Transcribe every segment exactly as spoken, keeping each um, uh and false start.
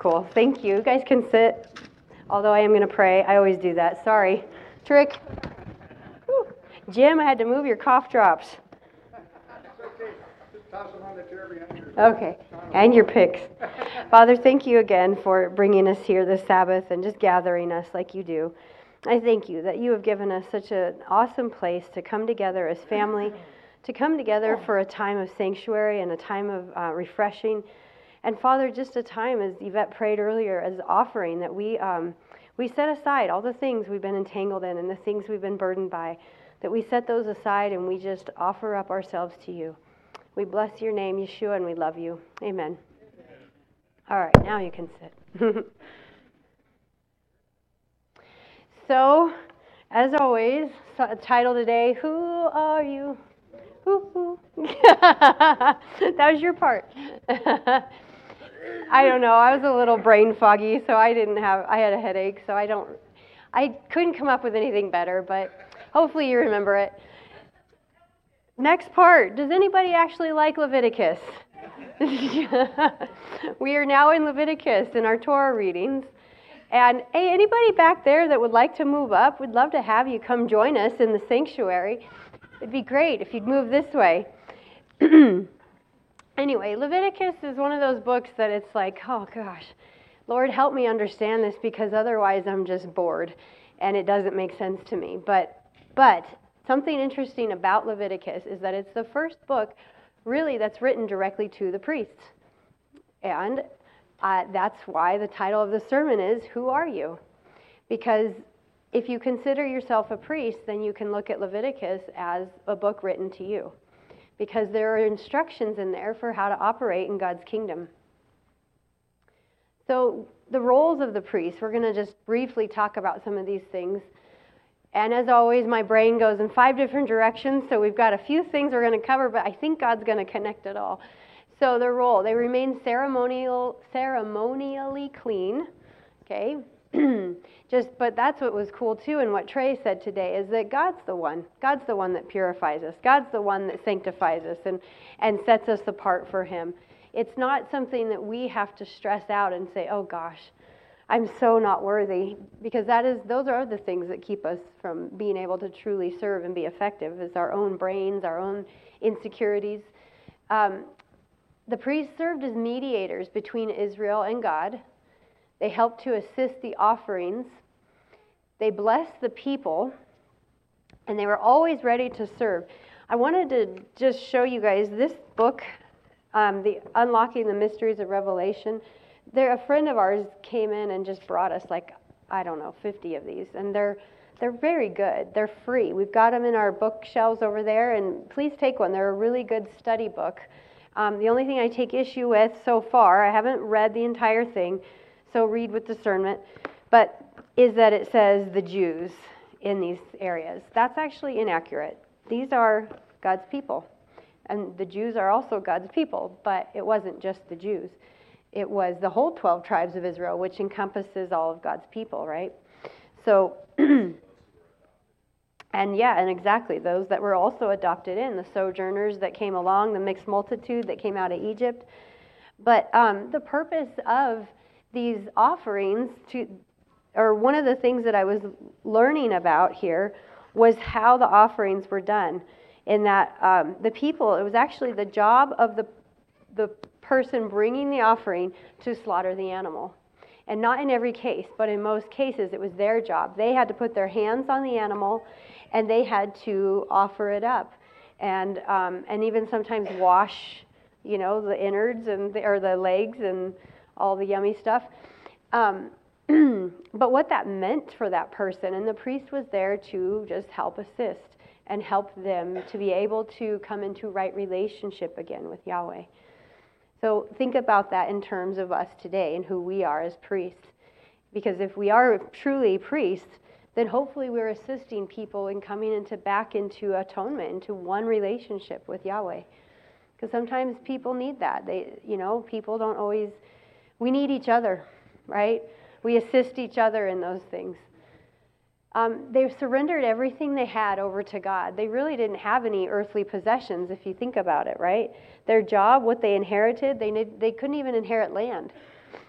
cool. Thank you. You guys can sit, although I am going to pray. I always do that. Sorry. Trick. Whew. Jim, I had to move your cough drops. Okay, and your picks. Father, thank you again for bringing us here this Sabbath and just gathering us like you do. I thank you that you have given us such an awesome place to come together as family, to come together for a time of sanctuary and a time of uh, refreshing. And Father, just a time, as Yvette prayed earlier, as offering that we um, we set aside all the things we've been entangled in and the things we've been burdened by, that we set those aside and we just offer up ourselves to you. We bless your name, Yeshua, and we love you. Amen. All right, now you can sit. So, as always, title today, Who Are You? Who, who? That was your part. I don't know, I was a little brain foggy, so I didn't have, I had a headache, so I don't, I couldn't come up with anything better, but hopefully you remember it. Next part, does anybody actually like Leviticus? We are now in Leviticus in our Torah readings. And hey, anybody back there that would like to move up, we'd love to have you come join us in the sanctuary. It'd be great if you'd move this way. Anyway, Leviticus is one of those books that it's like, oh gosh, Lord, help me understand this because otherwise I'm just bored and it doesn't make sense to me. But, but something interesting about Leviticus is that it's the first book really that's written directly to the priests. And uh, that's why the title of the sermon is, Who Are You? Because if you consider yourself a priest, then you can look at Leviticus as a book written to you. Because there are instructions in there for how to operate in God's kingdom. So the roles of the priest, we're going to just briefly talk about some of these things. And as always, my brain goes in five different directions, so we've got a few things we're going to cover, but I think God's going to connect it all. So their role, they remain ceremonial, ceremonially clean, okay? Just, but that's what was cool too, and what Trey said today is that God's the one. God's the one that purifies us. God's the one that sanctifies us and, and sets us apart for Him. It's not something that we have to stress out and say, oh gosh, I'm so not worthy, because that is those are the things that keep us from being able to truly serve and be effective, is our own brains, our own insecurities. Um, the priests served as mediators between Israel and God. They helped to assist the offerings. They blessed the people, and they were always ready to serve. I wanted to just show you guys this book, um, the Unlocking the Mysteries of Revelation. There, a friend of ours came in and just brought us like, I don't know, fifty of these, and they're they're very good. They're free. We've got them in our bookshelves over there, and please take one. They're a really good study book. Um, the only thing I take issue with so far, I haven't read the entire thing, so read with discernment, but is that it says the Jews in these areas. That's actually inaccurate. These are God's people, and the Jews are also God's people, but it wasn't just the Jews. It was the whole twelve tribes of Israel, which encompasses all of God's people, right? So, and yeah, and exactly, those that were also adopted in, the sojourners that came along, the mixed multitude that came out of Egypt. But um, the purpose of these offerings, to, or one of the things that I was learning about here, was how the offerings were done. In that um, the people, it was actually the job of the the person bringing the offering to slaughter the animal. And not in every case, but in most cases it was their job. They had to put their hands on the animal and they had to offer it up. And um, and even sometimes wash, you know, the innards and the, or the legs and all the yummy stuff. Um, but what that meant for that person, and the priest was there to just help assist and help them to be able to come into right relationship again with Yahweh. So think about that in terms of us today and who we are as priests. Because if we are truly priests, then hopefully we're assisting people in coming into back into atonement, into one relationship with Yahweh. Because sometimes people need that. They, you know, people don't always, we need each other, right? We assist each other in those things. Um, they surrendered everything they had over to God. They really didn't have any earthly possessions, if you think about it, right? Their job, what they inherited, they they couldn't even inherit land.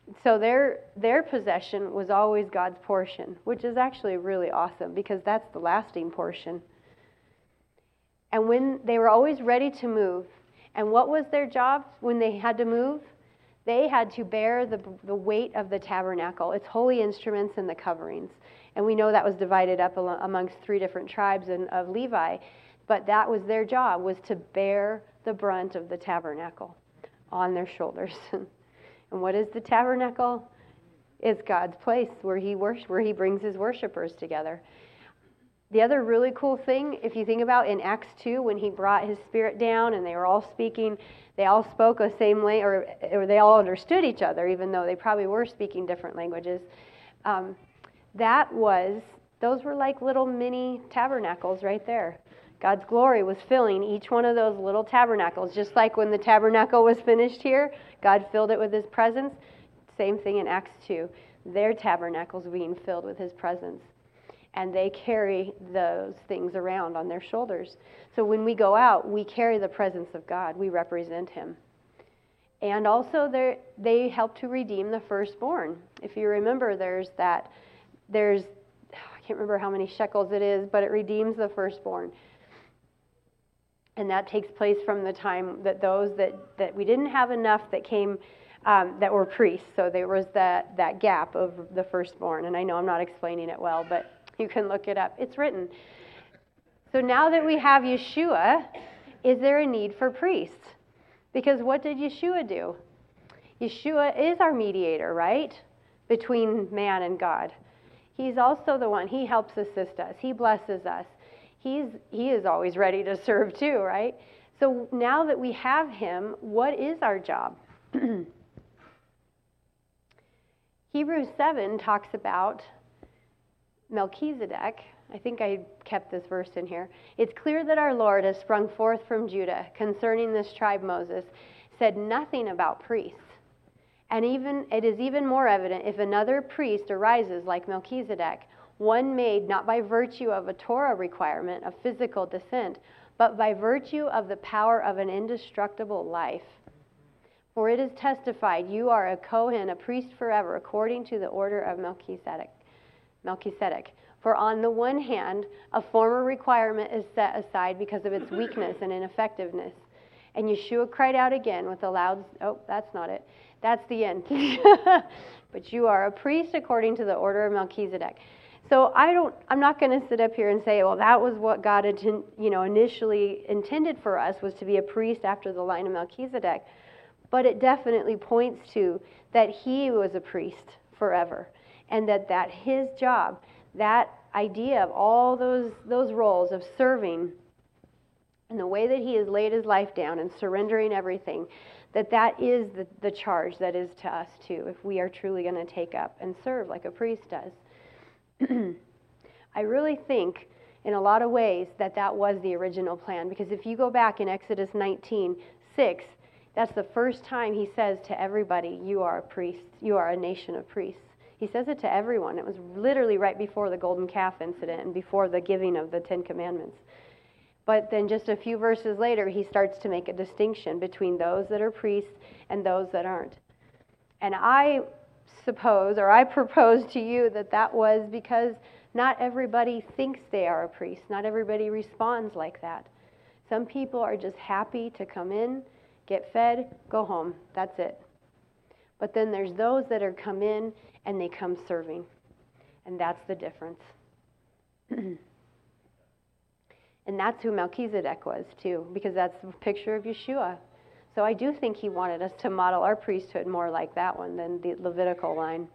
So their their possession was always God's portion, which is actually really awesome because that's the lasting portion. And when they were always ready to move, and what was their job when they had to move? They had to bear the, the weight of the tabernacle, its holy instruments and the coverings. And we know that was divided up amongst three different tribes in, of Levi, but that was their job, was to bear the brunt of the tabernacle on their shoulders. And what is the tabernacle? It's God's place where he worship, where he brings his worshipers together. The other really cool thing, if you think about in Acts two, when he brought his spirit down and they were all speaking, they all spoke the same language, or, or they all understood each other, even though they probably were speaking different languages. Um, that was, those were like little mini tabernacles right there. God's glory was filling each one of those little tabernacles, just like when the tabernacle was finished here, God filled it with his presence. Same thing in Acts two. Their tabernacles being filled with his presence. And they carry those things around on their shoulders. So when we go out, we carry the presence of God. We represent him. And also they help to redeem the firstborn. If you remember, there's that, there's, I can't remember how many shekels it is, but it redeems the firstborn. And that takes place from the time that those that, that we didn't have enough that came, um, that were priests. So there was that, that gap of the firstborn. And I know I'm not explaining it well, but you can look it up. It's written. So now that we have Yeshua, is there a need for priests? Because what did Yeshua do? Yeshua is our mediator, right? Between man and God. He's also the one. He helps assist us. He blesses us. He's, he is always ready to serve too, right? So now that we have him, what is our job? Hebrews seven talks about Melchizedek. I think I kept this verse in here. It's clear that our Lord has sprung forth from Judah concerning this tribe. Moses said nothing about priests. And even it is even more evident if another priest arises like Melchizedek, one made not by virtue of a Torah requirement of physical descent, but by virtue of the power of an indestructible life. For it is testified, you are a Kohen, a priest forever, according to the order of Melchizedek. Melchizedek. For on the one hand, a former requirement is set aside because of its weakness and ineffectiveness. And Yeshua cried out again with a loud, oh, that's not it. That's the end. But you are a priest according to the order of Melchizedek. So I don't, I'm not going to sit up here and say, well, that was what God had, you know, initially intended for us, was to be a priest after the line of Melchizedek. But it definitely points to that he was a priest forever. And that, that his job, that idea of all those, those roles of serving and the way that he has laid his life down and surrendering everything, that that is the, the charge that is to us too, if we are truly going to take up and serve like a priest does. I really think in a lot of ways that that was the original plan, because if you go back in Exodus nineteen six, that's the first time he says to everybody, you are a priest, you are a nation of priests. He says it to everyone. It was literally right before the golden calf incident and before the giving of the Ten Commandments. But then just a few verses later, he starts to make a distinction between those that are priests and those that aren't. And I suppose, or I propose to you, that that was because not everybody thinks they are a priest. Not everybody responds like that. Some people are just happy to come in, get fed, go home. That's it. But then there's those that are come in and they come serving. And that's the difference. And that's who Melchizedek was too, because that's a picture of Yeshua. So I do think he wanted us to model our priesthood more like that one than the Levitical line.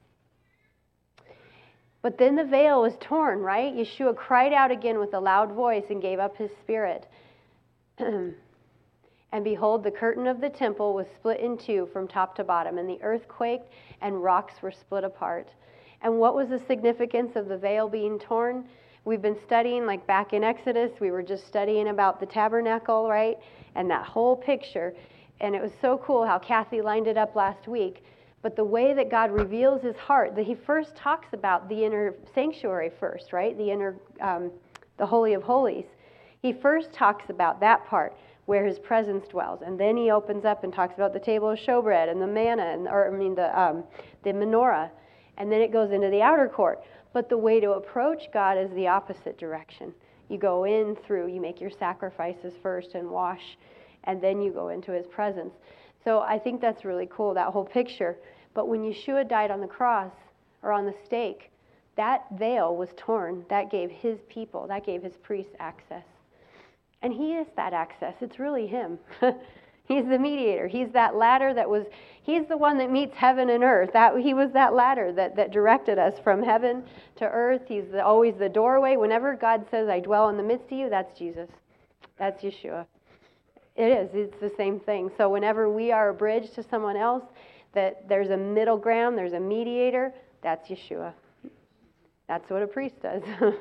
But then the veil was torn, right? Yeshua cried out again with a loud voice and gave up his spirit. And behold, the curtain of the temple was split in two from top to bottom, and the earth quaked, and rocks were split apart. And what was the significance of the veil being torn? We've been studying, like back in Exodus, we were just studying about the tabernacle, right? And that whole picture. And it was so cool how Kathy lined it up last week. But the way that God reveals his heart, that he first talks about the inner sanctuary first, right? The inner, um, the Holy of Holies. He first talks about that part. where his presence dwells. And then he opens up and talks about the table of showbread and the manna, and, or I mean the, um, the menorah. And then it goes into the outer court. But the way to approach God is the opposite direction. You go in through, you make your sacrifices first and wash, and then you go into his presence. So I think that's really cool, that whole picture. But when Yeshua died on the cross or on the stake, that veil was torn. That gave his people, that gave his priests access. And he is that access. It's really him. He's the mediator. He's that ladder that was, he's the one that meets heaven and earth. That he was that ladder that, that directed us from heaven to earth. He's the, always the doorway. Whenever God says, I dwell in the midst of you, that's Jesus. That's Yeshua. It is. It's the same thing. So whenever we are a bridge to someone else, that there's a middle ground, there's a mediator, that's Yeshua. That's what a priest does.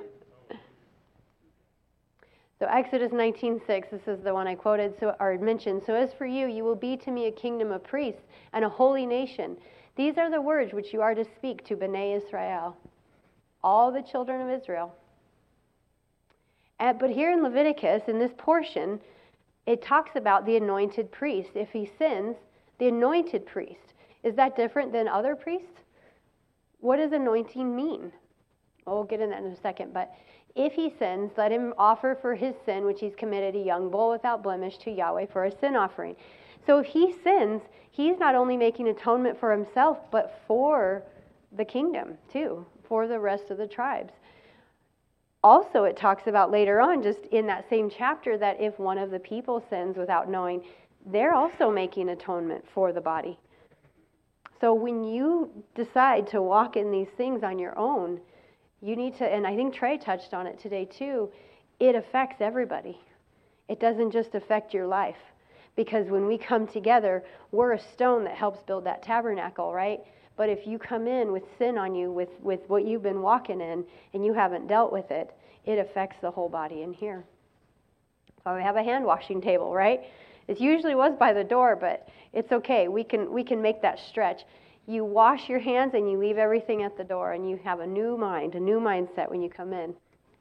So Exodus nineteen six, this is the one I quoted so, or mentioned. So as for you, you will be to me a kingdom of priests and a holy nation. These are the words which you are to speak to Bnei Israel, all the children of Israel. And, but here in Leviticus, in this portion, it talks about the anointed priest. If he sins, the anointed priest. Is that different than other priests? What does anointing mean? Well, we'll get in that in a second. But if he sins, let him offer for his sin, which he's committed, a young bull without blemish to Yahweh for a sin offering. So if he sins, he's not only making atonement for himself, but for the kingdom too, for the rest of the tribes. Also, it talks about later on, just in that same chapter, that if one of the people sins without knowing, they're also making atonement for the body. So when you decide to walk in these things on your own, you need to, and I think Trey touched on it today too, it affects everybody. It doesn't just affect your life. Because when we come together, we're a stone that helps build that tabernacle, right? But if you come in with sin on you, with, with what you've been walking in, and you haven't dealt with it, it affects the whole body in here. So we have a hand washing table, right? It usually was by the door, but it's okay. We can we can make that stretch. You wash your hands and you leave everything at the door, and you have a new mind, a new mindset when you come in.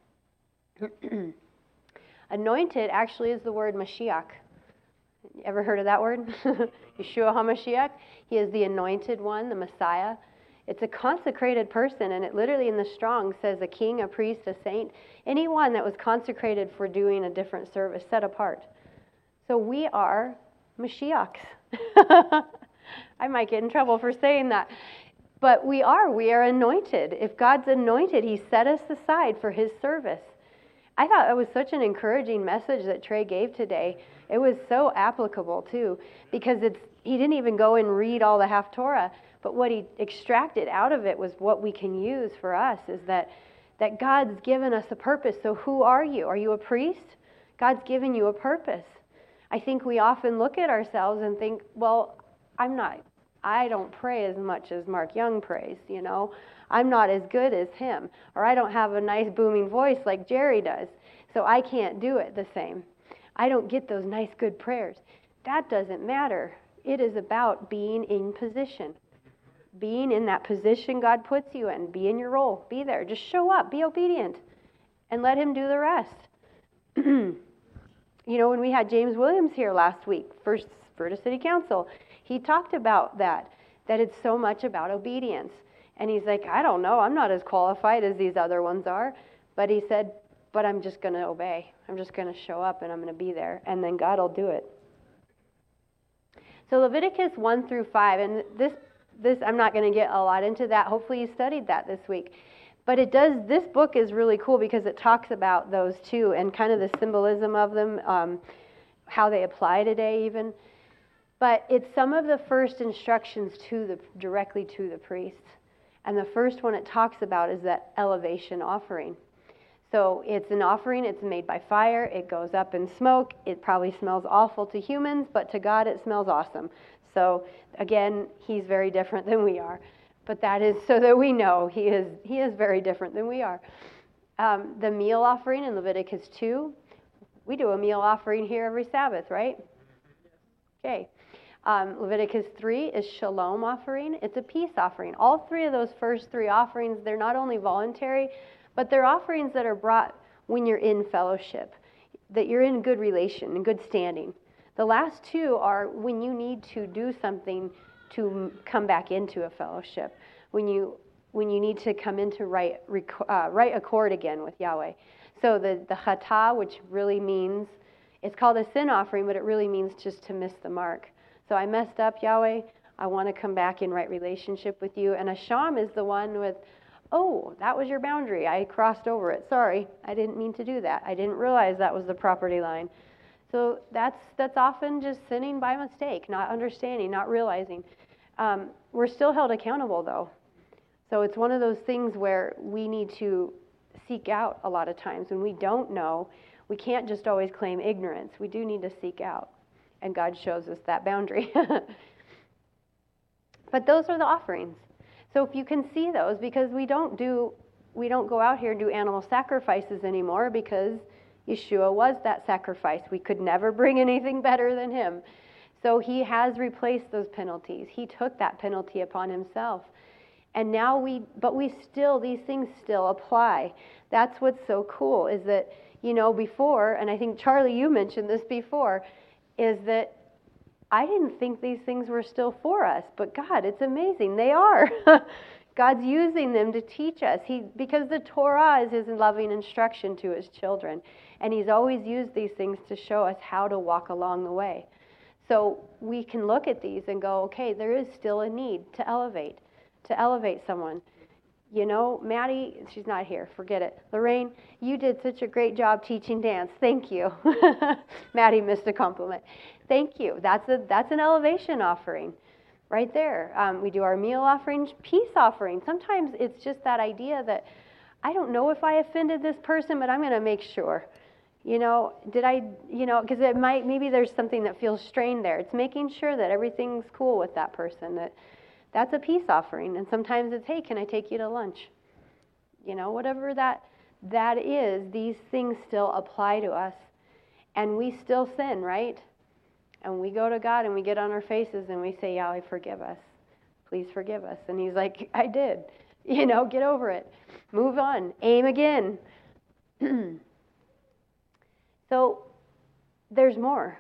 Anointed actually is the word Mashiach. Ever heard of that word? Yeshua HaMashiach. He is the anointed one, the Messiah. It's a consecrated person, and it literally in the Strong says a king, a priest, a saint, anyone that was consecrated for doing a different service, set apart. So we are Mashiachs. I might get in trouble for saying that. But we are. We are anointed. If God's anointed, He set us aside for His service. I thought it was such an encouraging message that Trey gave today. It was so applicable, too, because it's he didn't even go and read all the Haftorah, but what he extracted out of it was what we can use for us, is that, that God's given us a purpose. So who are you? Are you a priest? God's given you a purpose. I think we often look at ourselves and think, well, I'm not, I don't pray as much as Mark Young prays, you know. I'm not as good as him, or I don't have a nice booming voice like Jerry does, so I can't do it the same. I don't get those nice, good prayers. That doesn't matter. It is about being in position. Being in that position God puts you in. Be in your role. Be there. Just show up. Be obedient. And let Him do the rest. You know, when we had James Williams here last week, first Fruita City Council, he talked about that, that it's so much about obedience. And he's like, I don't know. I'm not as qualified as these other ones are. But he said, but I'm just going to obey. I'm just going to show up and I'm going to be there. And then God will do it. So Leviticus one through five, and this, this I'm not going to get a lot into that. Hopefully you studied that this week. But it does, this book is really cool because it talks about those two and kind of the symbolism of them, um, how they apply today even. But it's some of the first instructions to the directly to the priests. And the first one it talks about is that elevation offering. So it's an offering, it's made by fire, it goes up in smoke, it probably smells awful to humans, but to God it smells awesome. So again, He's very different than we are. But that is so that we know He is He is very different than we are. Um, the meal offering in Leviticus two, we do a meal offering here every Sabbath, right? Okay. Um, Leviticus three is shalom offering. It's a peace offering. All three of those first three offerings, they're not only voluntary, but they're offerings that are brought when you're in fellowship. that you're in good relation, in good standing. The last two are when you need to do something to m- come back into a fellowship, when you when you need to come into right uh, right accord again with Yahweh. So the the chata, which really means, it's called a sin offering, but it really means just to miss the mark. So I messed up, Yahweh. I want to come back in right relationship with you. And a sham is the one with, oh, that was your boundary. I crossed over it. Sorry, I didn't mean to do that. I didn't realize that was the property line. So that's that's often just sinning by mistake, not understanding, not realizing. Um, we're still held accountable, though. So it's one of those things where we need to seek out a lot of times. When we don't know, we can't just always claim ignorance. We do need to seek out. And God shows us that boundary. But those are the offerings. So if you can see those, because we don't do, we don't go out here and do animal sacrifices anymore, because Yeshua was that sacrifice. We could never bring anything better than him. So he has replaced those penalties. He took that penalty upon himself. And now we, but we still, these things still apply. That's what's so cool, is that, you know, before, and I think, Charlie, you mentioned this before, is that I didn't think these things were still for us, but God, it's amazing. They are. God's using them to teach us. He, because the Torah is his loving instruction to his children. And he's always used these things to show us how to walk along the way. So we can look at these and go, okay, there is still a need to elevate, to elevate someone. You know, Maddie, she's not here, forget it. Lorraine, you did such a great job teaching dance. Thank you. Maddie missed a compliment. Thank you. That's a that's an elevation offering right there. Um, we do our meal offerings, peace offering. Sometimes it's just that idea that I don't know if I offended this person, but I'm going to make sure. You know, did I, you know, because it might, maybe there's something that feels strained there. It's making sure that everything's cool with that person, that that's a peace offering. And sometimes it's, hey, can I take you to lunch? You know, whatever that that is, these things still apply to us. And we still sin, right? And we go to God and we get on our faces and we say, Yahweh, forgive us. Please forgive us. And he's like, I did. You know, get over it. Move on. Aim again. So there's more.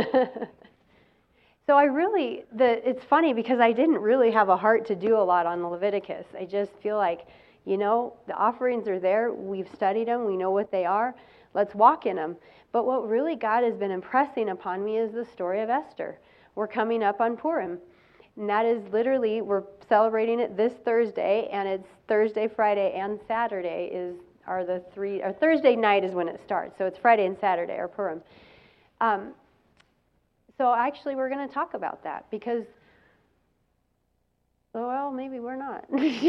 So I really, the it's funny because I didn't really have a heart to do a lot on Leviticus. I just feel like, you know, the offerings are there. We've studied them. We know what they are. Let's walk in them. But what really God has been impressing upon me is the story of Esther. We're coming up on Purim. And that is literally, we're celebrating it this Thursday, and it's Thursday, Friday, and Saturday is are the three, or Thursday night is when it starts. So it's Friday and Saturday, or Purim. Um, so actually we're going to talk about that because, well, maybe we're not.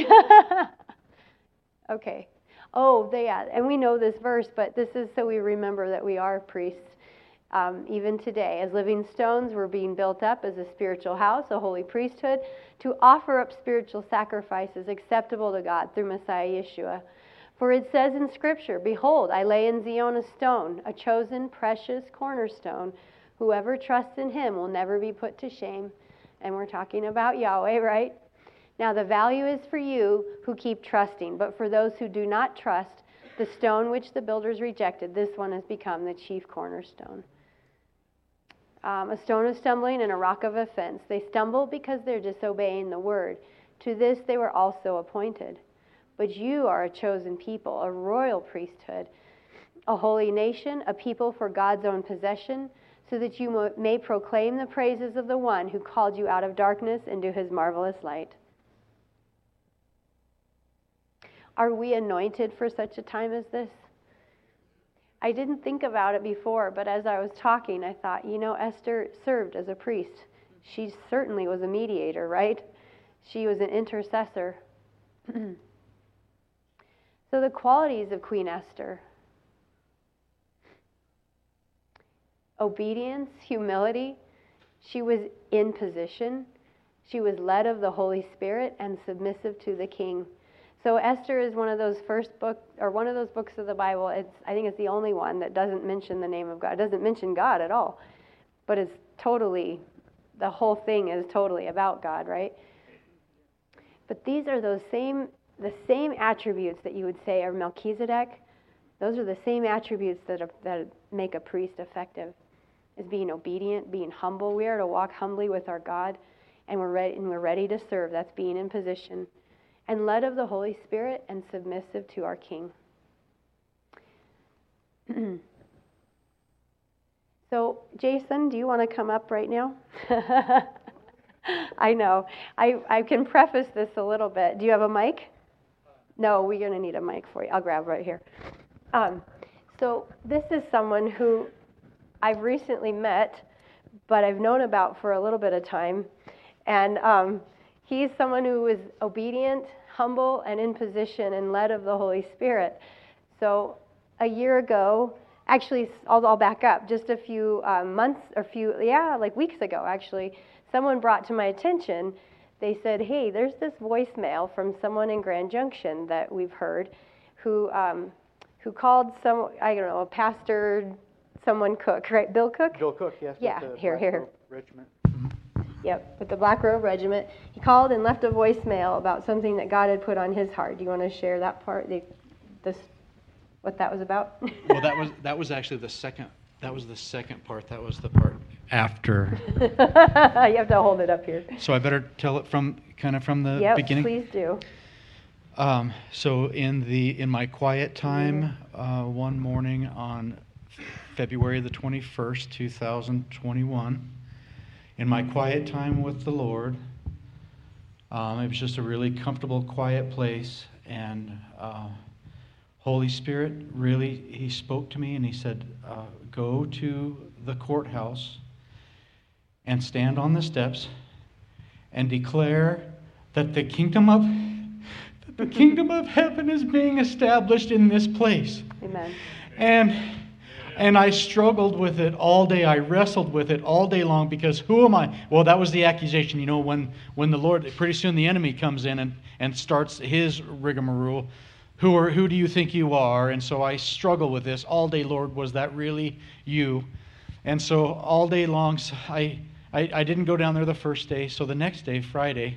Okay. Oh, they, yeah, and we know this verse, but this is so we remember that we are priests. Um, even today, as living stones, we're being built up as a spiritual house, a holy priesthood, to offer up spiritual sacrifices acceptable to God through Messiah Yeshua. For it says in Scripture, behold, I lay in Zion a stone, a chosen, precious cornerstone. Whoever trusts in him will never be put to shame. And we're talking about Yahweh, right? Now the value is for you who keep trusting, but for those who do not trust, the stone which the builders rejected, this one has become the chief cornerstone. Um, a stone of stumbling and a rock of offense. They stumble because they're disobeying the word. To this they were also appointed. But you are a chosen people, a royal priesthood, a holy nation, a people for God's own possession, so that you may proclaim the praises of the one who called you out of darkness into his marvelous light. Are we anointed for such a time as this? I didn't think about it before, but as I was talking, I thought, you know, Esther served as a priest. She certainly was a mediator, right? She was an intercessor. So the qualities of Queen Esther: obedience, humility. She was in position. She was led of the Holy Spirit and submissive to the king. So Esther is one of those first books, or one of those books of the Bible. It's, I think it's the only one that doesn't mention the name of God. It doesn't mention God at all. But it's totally, the whole thing is totally about God, right? But these are those same, the same attributes that you would say are Melchizedek, Those are the same attributes that, are, that make a priest effective, is being obedient, being humble. We are to walk humbly with our God, and we're ready, and we're ready to serve. That's being in position. And led of the Holy Spirit and submissive to our King. So, Jason, do you want to come up right now? I know. I, I can preface this a little bit. Do you have a mic? No, we're going to need a mic for you. I'll grab right here. Um, so this is someone who I've recently met, but I've known about for a little bit of time. And um, he's someone who is obedient, humble, and in position and led of the Holy Spirit. So a year ago, actually, I'll, I'll back up, just a few uh, months, or few, yeah, like weeks ago, actually, someone brought to my attention, they said, hey, there's this voicemail from someone in Grand Junction that we've heard who um, who called some, I don't know, a pastor, someone Cook, right? Bill Cook? Bill Cook, yes. Yeah, with the here, Black here. Robe Regiment. Yep, with the Black Robe Regiment. He called and left a voicemail about something that God had put on his heart. Do you want to share that part, the, this, what that was about? Well, that was that was actually the second. That was the second part. That was the part after. You have to hold it up here. So I better tell it from kind of from the yep, beginning. Please do. Um, so in the in my quiet time, uh, one morning on February the twenty-first, two thousand twenty-one, in my quiet time with the Lord, um, it was just a really comfortable, quiet place, and uh, Holy Spirit really, He spoke to me and He said, uh, go to the courthouse and stand on the steps and declare that the kingdom of that the kingdom of heaven is being established in this place. Amen. And and I struggled with it all day. I wrestled with it all day long because who am I? Well, that was the accusation. You know, when when the Lord, pretty soon the enemy comes in and, and starts his rigmarole. Who are who do you think you are? And so I struggle with this all day. Lord, was that really you? And so all day long, I I, I didn't go down there the first day. So the next day, Friday,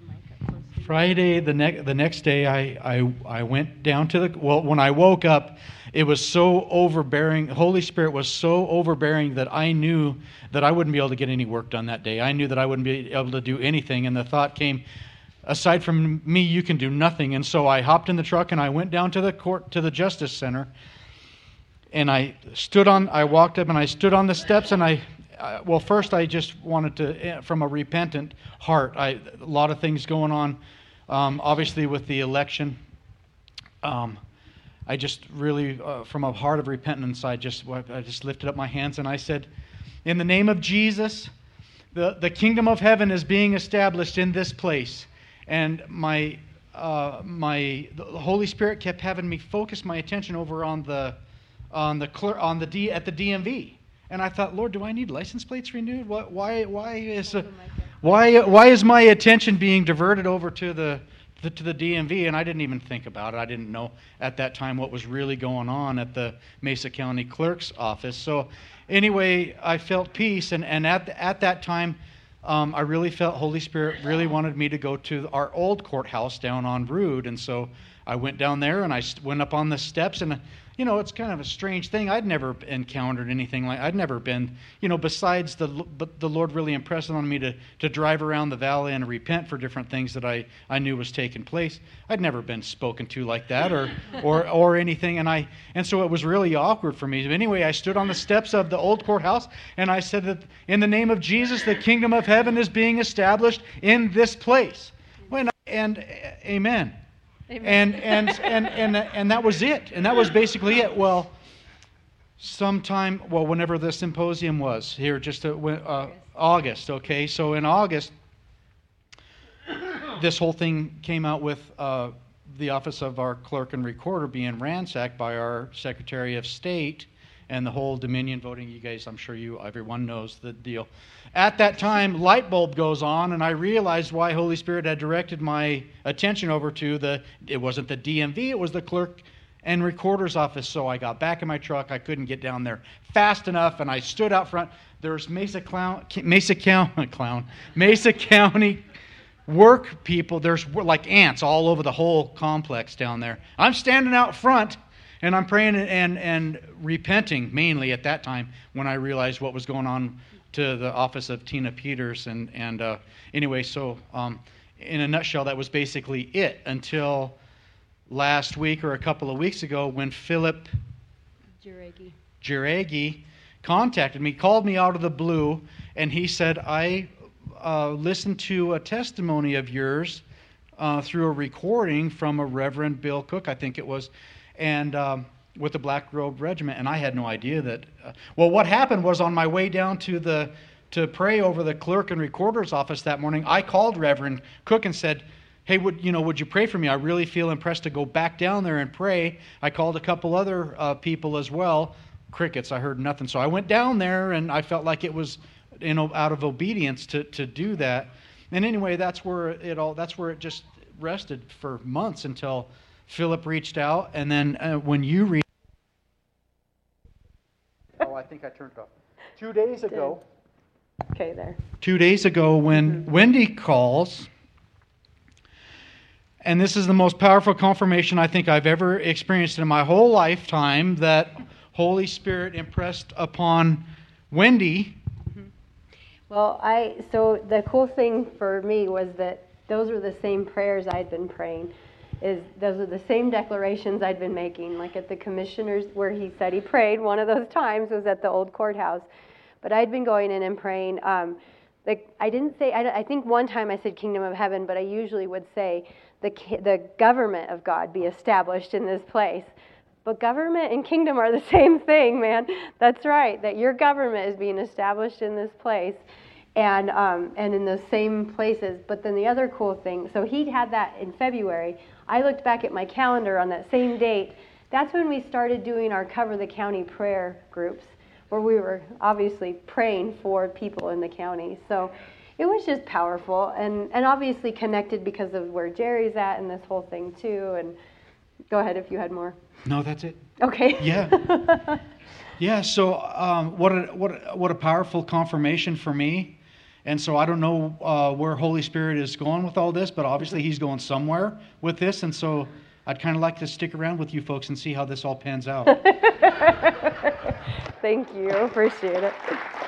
Friday the next the next day, I, I I went down to the well. When I woke up, it was so overbearing. The Holy Spirit was so overbearing that I knew that I wouldn't be able to get any work done that day. I knew that I wouldn't be able to do anything. And the thought came, aside from me, you can do nothing. And so I hopped in the truck and I went down to the court, to the Justice Center. And I stood on, I walked up and I stood on the steps and I, uh, well, first I just wanted to, from a repentant heart, I, a lot of things going on, um, obviously with the election. Um, I just really, uh, from a heart of repentance, I just, I just lifted up my hands and I said, in the name of Jesus, the, the kingdom of heaven is being established in this place. And my uh, my the Holy Spirit kept having me focus my attention over on the on the on the D at the D M V, and I thought, Lord, do I need license plates renewed? What why why is uh, why why is my attention being diverted over to the, the to the D M V? And I didn't even think about it. I didn't know at that time what was really going on at the Mesa County Clerk's office. So anyway, I felt peace, and and at at that time. Um, I really felt Holy Spirit really wanted me to go to our old courthouse down on Rood, and so I went down there and I went up on the steps, and you know, it's kind of a strange thing. I'd never encountered anything like, I'd never been, you know, besides the the Lord really impressed on me to, to drive around the valley and repent for different things that I, I knew was taking place. I'd never been spoken to like that or or or anything, and I and so it was really awkward for me. Anyway, I stood on the steps of the old courthouse and I said that in the name of Jesus, the kingdom of heaven is being established in this place. When and amen. Amen. And, and and and and that was it. And that was basically it. Well, sometime, well, whenever the symposium was here, just a, uh, August. Okay, so in August, this whole thing came out with uh, the office of our clerk and recorder being ransacked by our Secretary of State and the whole Dominion voting. You guys, I'm sure you, everyone knows the deal. At that time, light bulb goes on, and I realized why Holy Spirit had directed my attention over to the, it wasn't the D M V, it was the clerk and recorder's office. So I got back in my truck. I couldn't get down there fast enough, and I stood out front. There's Mesa Clown, Mesa County, Clown, Mesa County work people. There's like ants all over the whole complex down there. I'm standing out front, And I'm praying and, and repenting mainly at that time when I realized what was going on to the office of Tina Peters. And, and uh, anyway, so um, in a nutshell, that was basically it until last week or a couple of weeks ago when Philip Jiregi. Jiregi contacted me, called me out of the blue, and he said, I uh, listened to a testimony of yours uh, through a recording from a Reverend Bill Cook, I think it was, and um, with the Black Robe Regiment, and I had no idea that. Uh, well, what happened was on my way down to the to pray over the clerk and recorder's office that morning, I called Reverend Cook and said, hey, would you know, would you pray for me? I really feel impressed to go back down there and pray. I called a couple other uh, people as well. Crickets, I heard nothing. So I went down there, and I felt like it was, you know, out of obedience to, to do that. And anyway, that's where it all. That's where it just rested for months until Philip reached out, and then uh, when you reached. Oh, I think I turned it off. Two days ago. Okay, there. Two days ago, when mm-hmm. Wendy calls. And this is the most powerful confirmation I think I've ever experienced in my whole lifetime that Holy Spirit impressed upon Wendy. Well, I so the cool thing for me was that those were the same prayers I'd been praying. Is those are the same declarations I'd been making. Like at the commissioners where he said he prayed, one of those times was at the old courthouse. But I'd been going in and praying. Um, like I didn't say, I, I think one time I said kingdom of heaven, but I usually would say the the government of God be established in this place. But government and kingdom are the same thing, man. That's right, that your government is being established in this place and um, and in those same places. But then the other cool thing, so he had that in February. I looked back at my calendar on that same date. That's when we started doing our Cover the County prayer groups, where we were obviously praying for people in the county. So it was just powerful and, and obviously connected because of where Jerry's at and this whole thing too. And go ahead if you had more. No, that's it. Okay. Yeah. Yeah, so um, what a what a, what a powerful confirmation for me. And so I don't know uh, where Holy Spirit is going with all this, but obviously he's going somewhere with this. And so I'd kind of like to stick around with you folks and see how this all pans out. Thank you. Appreciate it.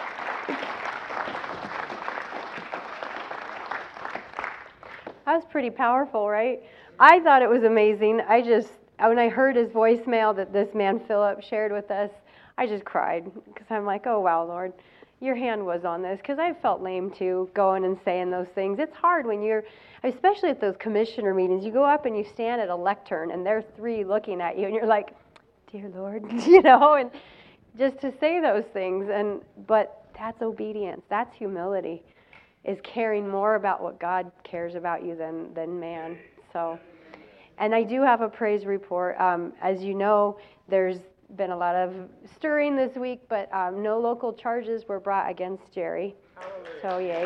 That was pretty powerful, right? I thought it was amazing. I just, when I heard his voicemail that this man Philip shared with us, I just cried because I'm like, oh, wow, Lord, your hand was on this, because I felt lame too, going and saying those things. It's hard when you're, especially at those commissioner meetings, you go up and you stand at a lectern and there's three looking at you and you're like, dear Lord, you know, and just to say those things. And but that's obedience. That's humility, is caring more about what God cares about you than, than man. So, and I do have a praise report. Um, as you know, there's been a lot of stirring this week, but um, no local charges were brought against Jerry. So yay.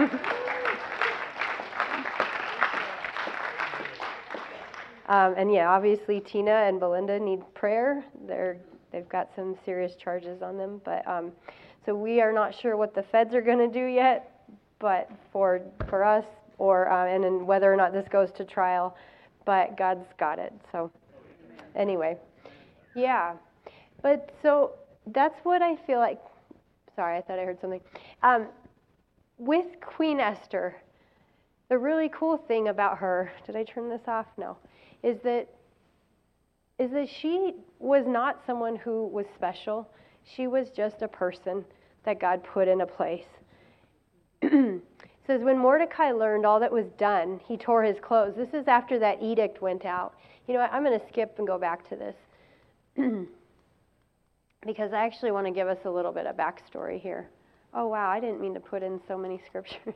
um, and yeah, obviously Tina and Belinda need prayer. They're they've got some serious charges on them, but um, so we are not sure what the feds are going to do yet. But for for us, or uh, and then whether or not this goes to trial, but God's got it. So anyway, yeah. But so that's what I feel like. Sorry, I thought I heard something. Um, with Queen Esther, the really cool thing about her, did I turn this off? No, is that is that she was not someone who was special. She was just a person that God put in a place. It says, when Mordecai learned all that was done, he tore his clothes. This is after that edict went out. You know what? I'm going to skip and go back to this. Because I actually want to give us a little bit of backstory here. Oh, wow, I didn't mean to put in so many scriptures.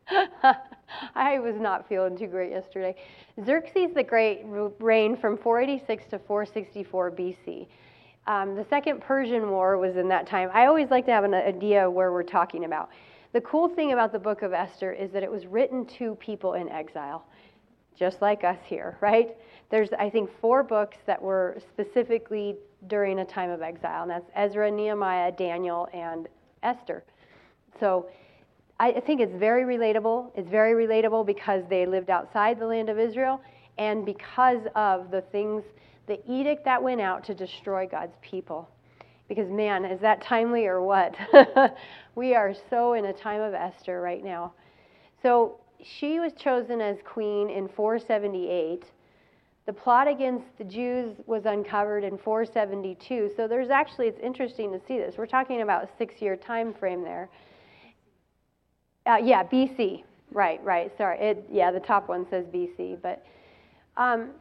I was not feeling too great yesterday. Xerxes the Great reigned from four eighty-six to four sixty-four B C. Um, the Second Persian War was in that time. I always like to have an idea of where we're talking about. The cool thing about the book of Esther is that it was written to people in exile, just like us here, right? There's, I think, four books that were specifically during a time of exile, and that's Ezra, Nehemiah, Daniel, and Esther. So I think it's very relatable. It's very relatable because they lived outside the land of Israel, and because of the things the edict that went out to destroy God's people. Because, man, is that timely or what? We are so in a time of Esther right now. So she was chosen as queen in four seventy-eight. The plot against the Jews was uncovered in four seventy-two. So there's actually, it's interesting to see this. We're talking about a six-year time frame there. Uh, yeah, B C. Right, right. Sorry. It, yeah, the top one says B C. But um,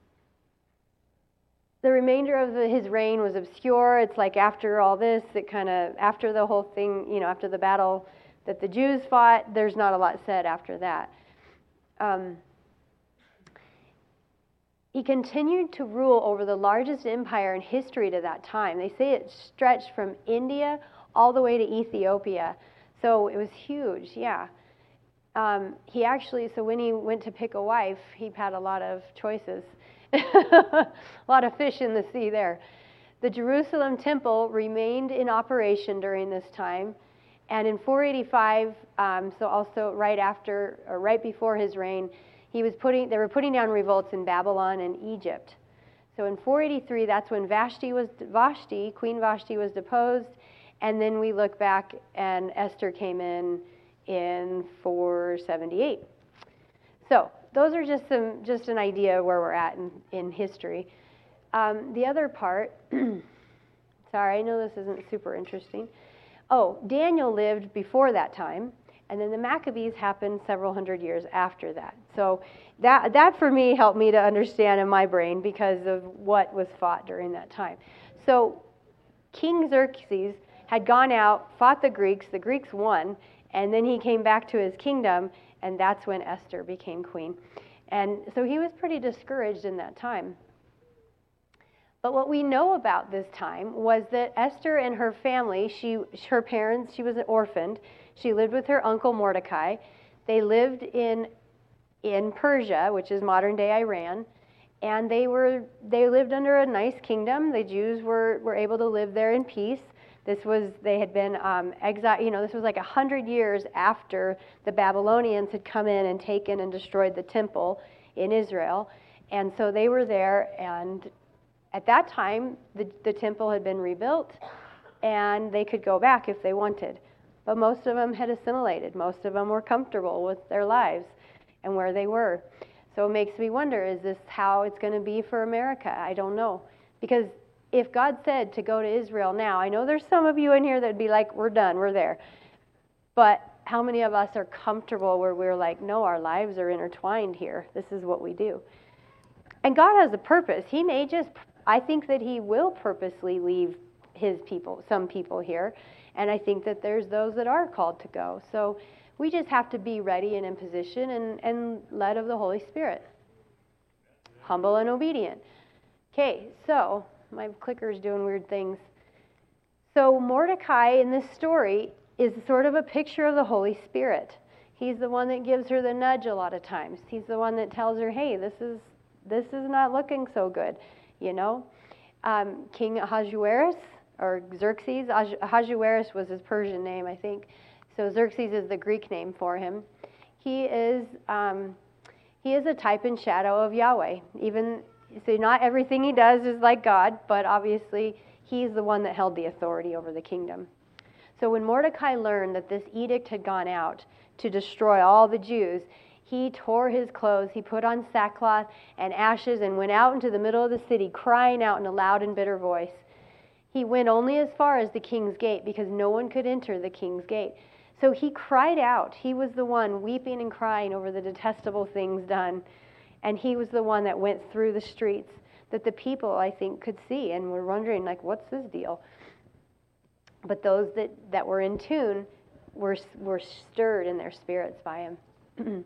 the remainder of the, his reign was obscure. It's like after all this, it kind of, after the whole thing, you know, after the battle that the Jews fought, there's not a lot said after that. Um, he continued to rule over the largest empire in history to that time. They say it stretched from India all the way to Ethiopia. So it was huge, yeah. Um, he actually, so when he went to pick a wife, he had a lot of choices. A lot of fish in the sea there. The Jerusalem temple remained in operation during this time. And in four eighty-five, um, so also right after, or right before his reign, he was putting, they were putting down revolts in Babylon and Egypt. So in four eighty-three, that's when Vashti was, Vashti, Queen Vashti was deposed. And then we look back and Esther came in in four seventy-eight. So those are just some, just an idea of where we're at in, in history. Um, the other part, sorry, I know this isn't super interesting. Oh, Daniel lived before that time, and then the Maccabees happened several hundred years after that. So that, that for me helped me to understand in my brain because of what was fought during that time. So King Xerxes had gone out, fought the Greeks, the Greeks won, and then he came back to his kingdom, and that's when Esther became queen. And so he was pretty discouraged in that time. But what we know about this time was that Esther and her family, she, her parents, she was orphaned. She lived with her uncle Mordecai. They lived in, in Persia, which is modern-day Iran, and they were they lived under a nice kingdom. The Jews were, were able to live there in peace. This was, they had been um, exiled, you know, this was like a hundred years after the Babylonians had come in and taken and destroyed the temple in Israel. And so they were there, and at that time, the, the temple had been rebuilt, and they could go back if they wanted. But most of them had assimilated. Most of them were comfortable with their lives and where they were. So it makes me wonder, is this how it's going to be for America? I don't know. Because if God said to go to Israel now, I know there's some of you in here that would be like, we're done, we're there. But how many of us are comfortable where we're like, no, our lives are intertwined here. This is what we do. And God has a purpose. He may just, I think that he will purposely leave his people, some people here. And I think that there's those that are called to go. So we just have to be ready and in position and, and led of the Holy Spirit. Humble and obedient. Okay, so my clicker's doing weird things. So Mordecai in this story is sort of a picture of the Holy Spirit. He's the one that gives her the nudge a lot of times. He's the one that tells her, hey, this is this is not looking so good, you know. Um, King Ahasuerus, or Xerxes, Ahasuerus was his Persian name, I think. So Xerxes is the Greek name for him. He is um, he is a type and shadow of Yahweh. Even so, not everything he does is like God, but obviously he's the one that held the authority over the kingdom. So when Mordecai learned that this edict had gone out to destroy all the Jews, he tore his clothes, he put on sackcloth and ashes and went out into the middle of the city crying out in a loud and bitter voice. He went only as far as the king's gate because no one could enter the king's gate. So he cried out. He was the one weeping and crying over the detestable things done. And he was the one that went through the streets that the people, I think, could see and were wondering, like, what's this deal? But those that, that were in tune were, were stirred in their spirits by him.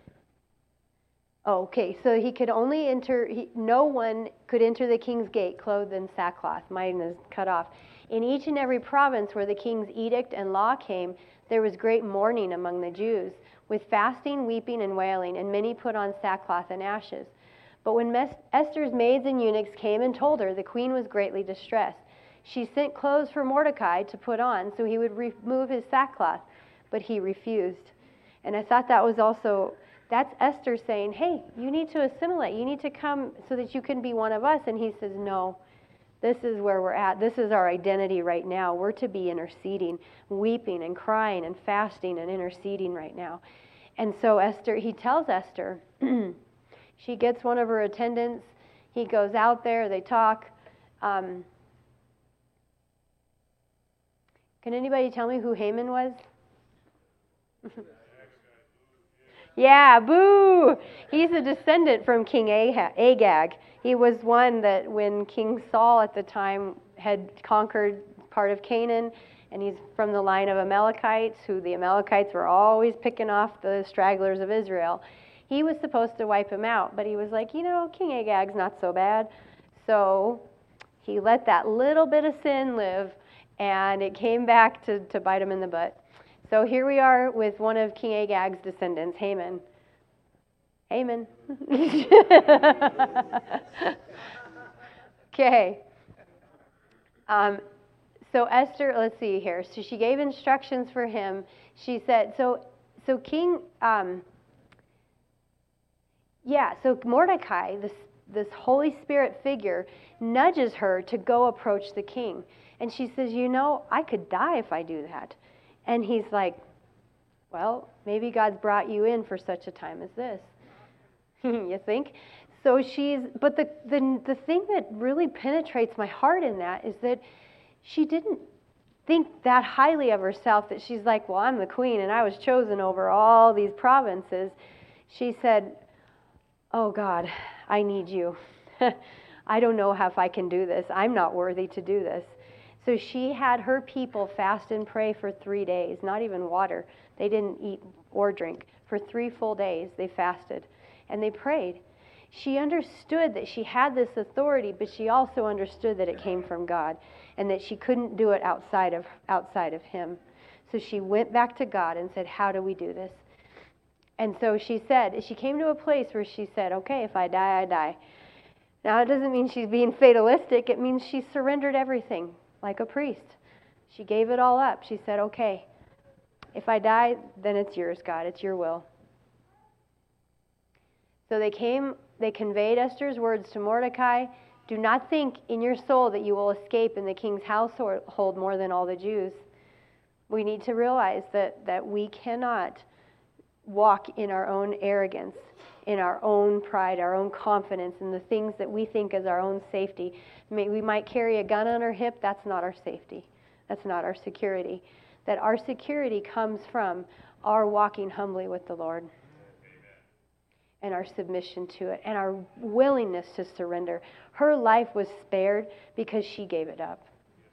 Okay, so he could only enter, he, no one could enter the king's gate clothed in sackcloth. Mine is cut off. In each and every province where the king's edict and law came, there was great mourning among the Jews, with fasting, weeping, and wailing, and many put on sackcloth and ashes. But when Mes- Esther's maids and eunuchs came and told her, the queen was greatly distressed. She sent clothes for Mordecai to put on so he would remove his sackcloth, but he refused. And I thought that was also, that's Esther saying, hey, you need to assimilate. You need to come so that you can be one of us. And he says, no, this is where we're at. This is our identity right now. We're to be interceding, weeping and crying and fasting and interceding right now. And so Esther, he tells Esther, she gets one of her attendants. He goes out there. They talk. Um, can anybody tell me who Haman was? Yeah, boo! He's a descendant from King Agag. He was one that when King Saul at the time had conquered part of Canaan, and he's from the line of Amalekites, who the Amalekites were always picking off the stragglers of Israel. He was supposed to wipe him out, but he was like, you know, King Agag's not so bad. So he let that little bit of sin live, and it came back to, to bite him in the butt. So here we are with one of King Agag's descendants, Haman. Haman. Okay. Um, so Esther, let's see here. So she gave instructions for him. She said, so so King, um, yeah, so Mordecai, this this Holy Spirit figure, nudges her to go approach the king. And she says, you know, I could die if I do that. And he's like, well, maybe God's brought you in for such a time as this. You think? So she's, but the, the the thing that really penetrates my heart in that is that she didn't think that highly of herself, that she's like, well, I'm the queen and I was chosen over all these provinces. She said, oh God, I need you. I don't know how if I can do this. I'm not worthy to do this. So she had her people fast and pray for three days, not even water. They didn't eat or drink. For three full days, they fasted and they prayed. She understood that she had this authority, but she also understood that it came from God and that she couldn't do it outside of outside of Him. So she went back to God and said, how do we do this? And so she said, she came to a place where she said, okay, if I die, I die. Now, it doesn't mean she's being fatalistic. It means she surrendered everything like a priest. She gave it all up. She said, okay, if I die, then it's yours, God. It's your will. So they came, they conveyed Esther's words to Mordecai. Do not think in your soul that you will escape in the king's household more than all the Jews. We need to realize that, that we cannot walk in our own arrogance, in our own pride, our own confidence, in the things that we think is our own safety. We might carry a gun on our hip. That's not our safety. That's not our security. That our security comes from our walking humbly with the Lord. And our submission to it, and our willingness to surrender. Her life was spared because she gave it up.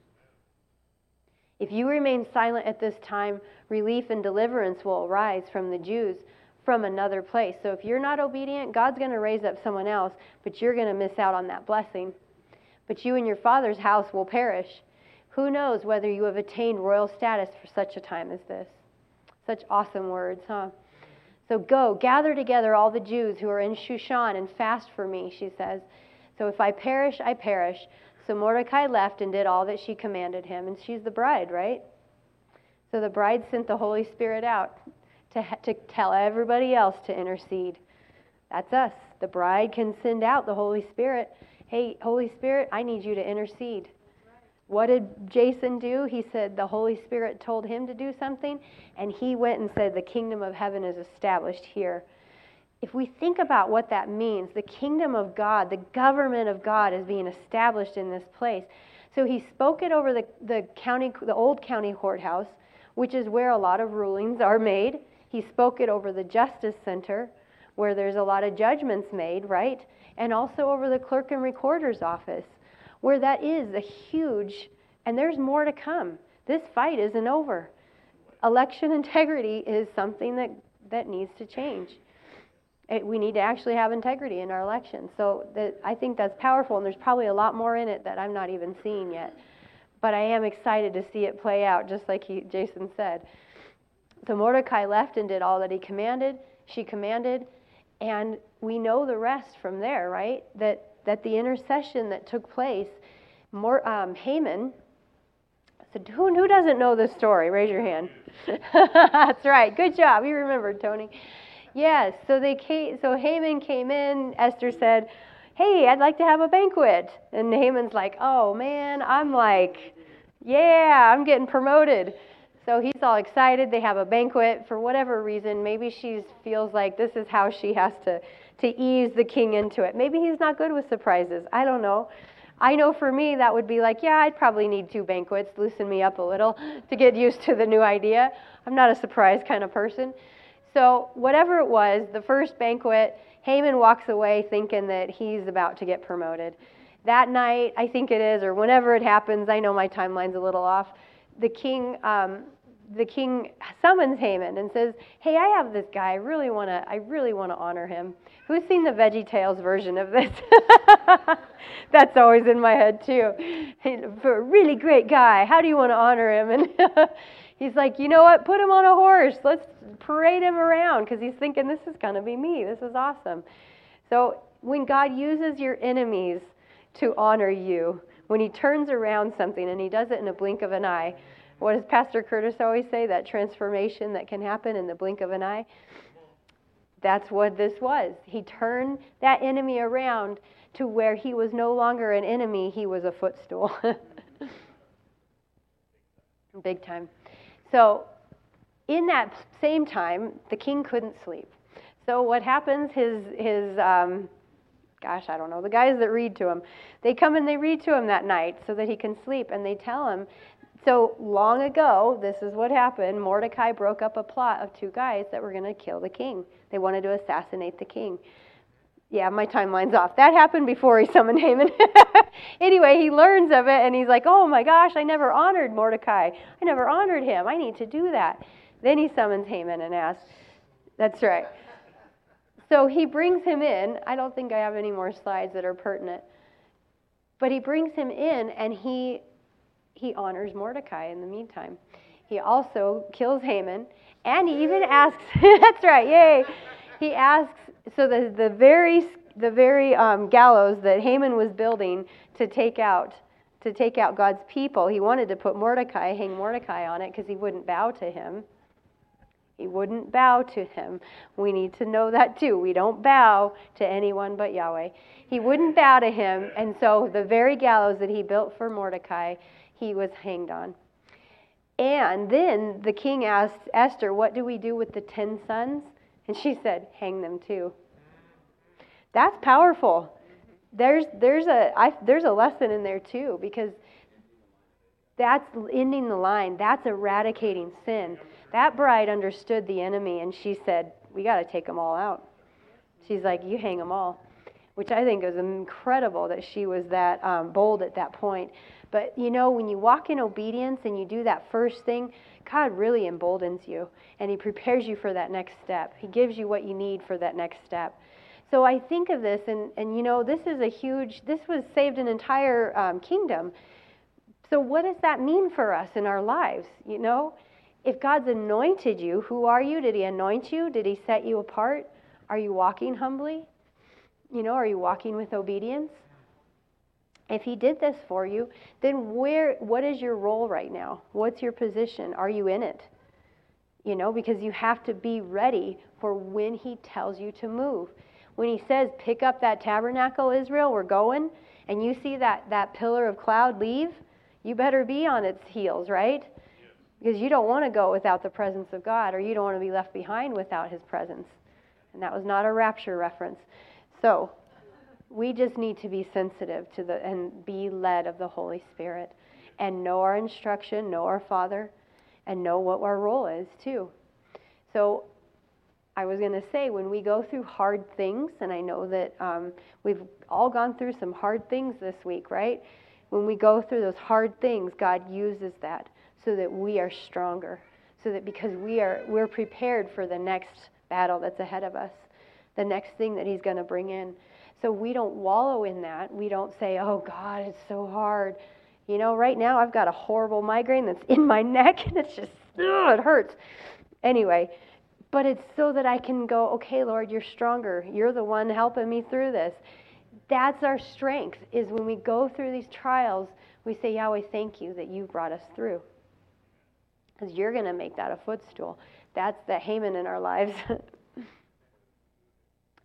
If you remain silent at this time, relief and deliverance will arise from the Jews from another place. So if you're not obedient, God's going to raise up someone else, but you're going to miss out on that blessing. But you and your father's house will perish. Who knows whether you have attained royal status for such a time as this? Such awesome words, huh? So go, gather together all the Jews who are in Shushan and fast for me, she says. So if I perish, I perish. So Mordecai left and did all that she commanded him. And she's the bride, right? So the bride sent the Holy Spirit out to, to tell everybody else to intercede. That's us. The bride can send out the Holy Spirit. Hey, Holy Spirit, I need you to intercede. What did Jason do? He said the Holy Spirit told him to do something, and he went and said the kingdom of heaven is established here. If we think about what that means, the kingdom of God, the government of God is being established in this place. So he spoke it over the, the county, the old county courthouse, which is where a lot of rulings are made. He spoke it over the justice center, where there's a lot of judgments made, right? And also over the clerk and recorder's office, where that is a huge, and there's more to come. This fight isn't over. Election integrity is something that, that needs to change. It, we need to actually have integrity in our elections. So that, I think that's powerful, and there's probably a lot more in it that I'm not even seeing yet. But I am excited to see it play out, just like he, Jason said. So Mordecai left and did all that he commanded, she commanded, and we know the rest from there, right? That that the intercession that took place, more, um, Haman, so who, who doesn't know this story? Raise your hand. That's right. Good job. You remembered, Tony. Yes, so they came, so Haman came in, Esther said, "Hey, I'd like to have a banquet." And Haman's like, "Oh man, I'm like, yeah, I'm getting promoted." So he's all excited. They have a banquet for whatever reason. Maybe she feels like this is how she has to to ease the king into it. Maybe he's not good with surprises. I don't know. I know for me that would be like, yeah, I'd probably need two banquets, loosen me up a little to get used to the new idea. I'm not a surprise kind of person. So whatever it was, the first banquet, Haman walks away thinking that he's about to get promoted. That night, I think it is, or whenever it happens, I know my timeline's a little off, the king um, the king summons Haman and says, "Hey, I have this guy. I really want to I really want to honor him." Who's seen the VeggieTales version of this? That's always in my head too. For a really great guy, how do you want to honor him? And he's like, "You know what? Put him on a horse. Let's parade him around," because he's thinking, this is going to be me. This is awesome. So when God uses your enemies to honor you, when he turns around something, and he does it in a blink of an eye, what does Pastor Curtis always say? That transformation that can happen in the blink of an eye? That's what this was. He turned that enemy around to where he was no longer an enemy, he was a footstool. Big time. So in that same time, the king couldn't sleep. So what happens, his, his um, gosh, I don't know, the guys that read to him, they come and they read to him that night so that he can sleep, and they tell him, so long ago, this is what happened. Mordecai broke up a plot of two guys that were going to kill the king. They wanted to assassinate the king. Yeah, my timeline's off. That happened before he summoned Haman. Anyway, he learns of it, and he's like, oh my gosh, I never honored Mordecai. I never honored him. I need to do that. Then he summons Haman and asks, that's right. So he brings him in. I don't think I have any more slides that are pertinent. But he brings him in, and he he honors Mordecai in the meantime. He also kills Haman, and he even asks, that's right, yay. He asks, so the, the very the very um, gallows that Haman was building to take out to take out God's people, he wanted to put Mordecai, hang Mordecai on it because he wouldn't bow to him. He wouldn't bow to him. We need to know that too. We don't bow to anyone but Yahweh. He wouldn't bow to him, and so the very gallows that he built for Mordecai, he was hanged on. And then the king asked Esther, what do we do with the ten sons? And she said, hang them too. That's powerful. There's there's a I, there's a lesson in there too, because that's ending the line. That's eradicating sin. That bride understood the enemy, and she said, we got to take them all out. She's like, you hang them all, which I think is incredible that she was that um, bold at that point. But, you know, when you walk in obedience and you do that first thing, God really emboldens you, and he prepares you for that next step. He gives you what you need for that next step. So I think of this, and, and you know, this is a huge, this was saved an entire um, kingdom. So what does that mean for us in our lives, you know? If God's anointed you, who are you? Did he anoint you? Did he set you apart? Are you walking humbly? You know, are you walking with obedience? If he did this for you, then where? What is your role right now? What's your position? Are you in it? You know, because you have to be ready for when he tells you to move. When he says, pick up that tabernacle, Israel, we're going, and you see that, that pillar of cloud leave, you better be on its heels, right? Because you don't want to go without the presence of God, or you don't want to be left behind without his presence. And that was not a rapture reference. So we just need to be sensitive to the and be led of the Holy Spirit, and know our instruction, know our Father, and know what our role is too. So I was going to say, when we go through hard things, and I know that um, we've all gone through some hard things this week, right? When we go through those hard things, God uses that so that we are stronger, so that because we are we're prepared for the next battle that's ahead of us, the next thing that he's going to bring in. So we don't wallow in that. We don't say, oh God, it's so hard. You know, right now I've got a horrible migraine that's in my neck, and it's just, ugh, it hurts. Anyway, but it's so that I can go, okay, Lord, you're stronger. You're the one helping me through this. That's our strength, is when we go through these trials, we say, Yahweh, thank you that you brought us through. Because you're going to make that a footstool. That's the Haman in our lives.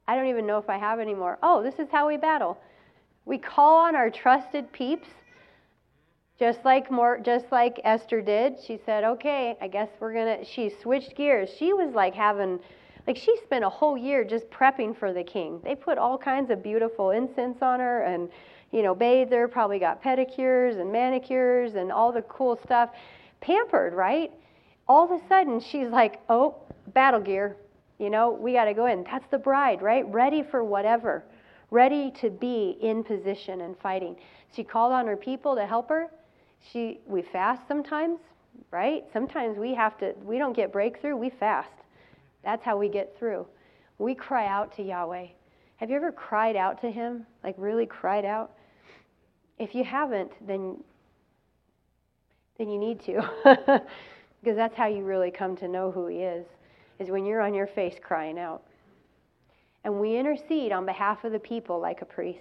I don't even know if I have any more. Oh, this is how we battle. We call on our trusted peeps, just like more, just like Esther did. She said, "Okay, I guess we're gonna." She switched gears. She was like having, like she spent a whole year just prepping for the king. They put all kinds of beautiful incense on her, and you know, bathed her. Probably got pedicures and manicures and all the cool stuff. Pampered, right? All of a sudden, she's like, "Oh, battle gear. You know, we got to go in." That's the bride, right? Ready for whatever. Ready to be in position and fighting. She called on her people to help her. She, we fast sometimes, right? Sometimes we have to, we don't get breakthrough, we fast. That's how we get through. We cry out to Yahweh. Have you ever cried out to him? Like really cried out? If you haven't, then, then you need to. Because that's how you really come to know who he is, is when you're on your face crying out. And we intercede on behalf of the people like a priest.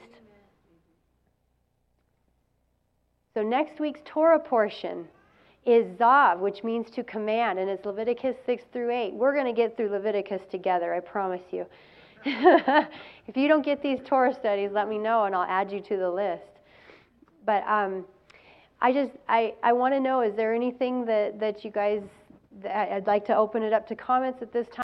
So next week's Torah portion is Zav, which means to command, and it's Leviticus six through eight. We're going to get through Leviticus together, I promise you. If you don't get these Torah studies, let me know and I'll add you to the list. But um, I just, I, I want to know, is there anything that, that you guys, that I'd like to open it up to comments at this time.